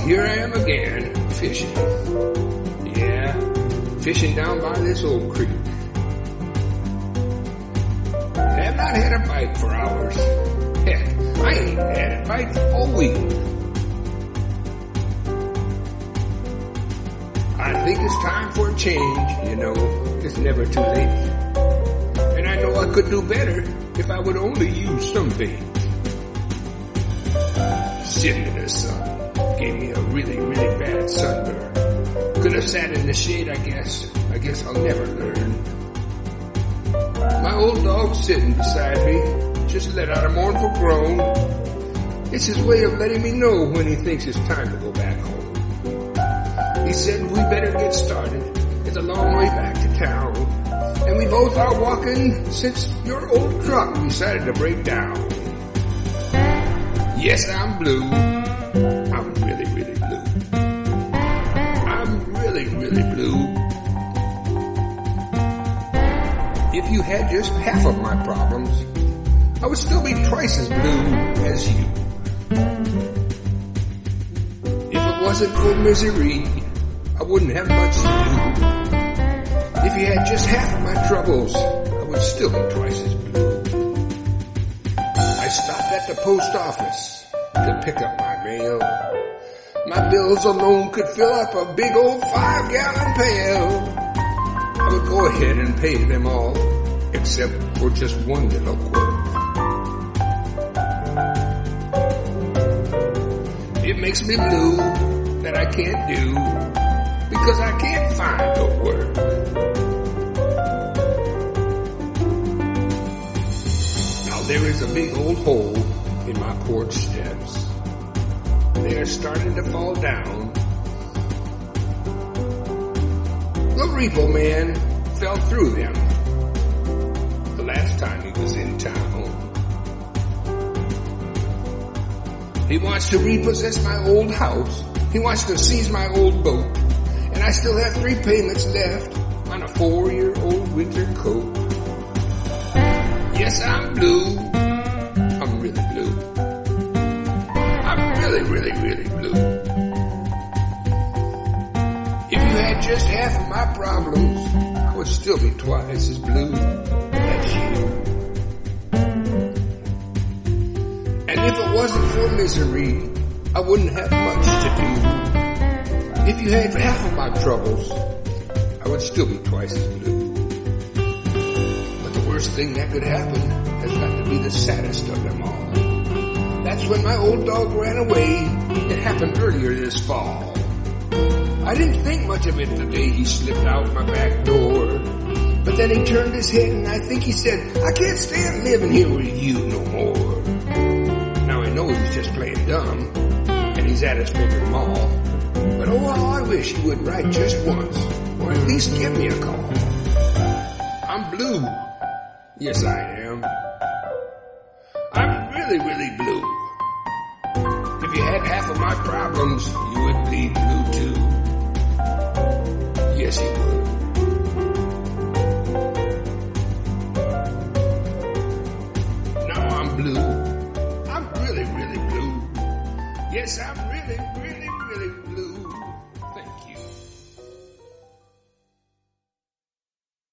here I am again, fishing. Yeah, fishing down by this old creek. Have not had a bite for hours. Heck, I ain't had a bite all week. I think it's time for a change, you know. It's never too late. And I know I could do better if I would only use some bait. Sitting in the sun gave me a really, really bad sunburn. Could have sat in the shade, I guess. I guess I'll never learn. My old dog's sitting beside me, just let out a mournful groan. It's his way of letting me know when he thinks it's time to go back home. He said we better get started. It's a long way back to town. And we both are walking since your old truck decided to break down. Yes, I'm blue. I'm really, really blue. I'm really, really blue. If you had just half of my problems, I would still be twice as blue as you. If it wasn't for misery, I wouldn't have much to do. If you had just half of my troubles, I would still be twice as blue. I stopped at the post office to pick up my mail. My bills alone could fill up a big old 5-gallon pail. I would go ahead and pay them all, except for just one little quirk. It makes me blue that I can't do, because I can't find no work. Now there is a big old hole in my porch steps. They are starting to fall down. The repo man fell through them the last time he was in town. He wants to repossess my old house. He wants to seize my old boat. And I still have 3 payments left on a 4-year-old winter coat. Yes, I'm blue. I'm really blue. I'm really, really, really blue. If you had just half of my problems, I would still be twice as blue as you. And if it wasn't for misery, I wouldn't have much to do. If you had half of my troubles, I would still be twice as blue. But the worst thing that could happen has got to be the saddest of them all. That's when my old dog ran away. It happened earlier this fall. I didn't think much of it the day he slipped out my back door. But then he turned his head and I think he said, I can't stand living here with you no more. Now I know he's just playing dumb, and he's at his favorite mall. But oh, how I wish he would write just once, or at least give me a call. I'm blue. Yes, I am. I'm really, really blue. If you had half of my problems, you would be blue too. Yes, you would. Now I'm blue. I'm really, really blue. Yes, I'm really, really, really blue.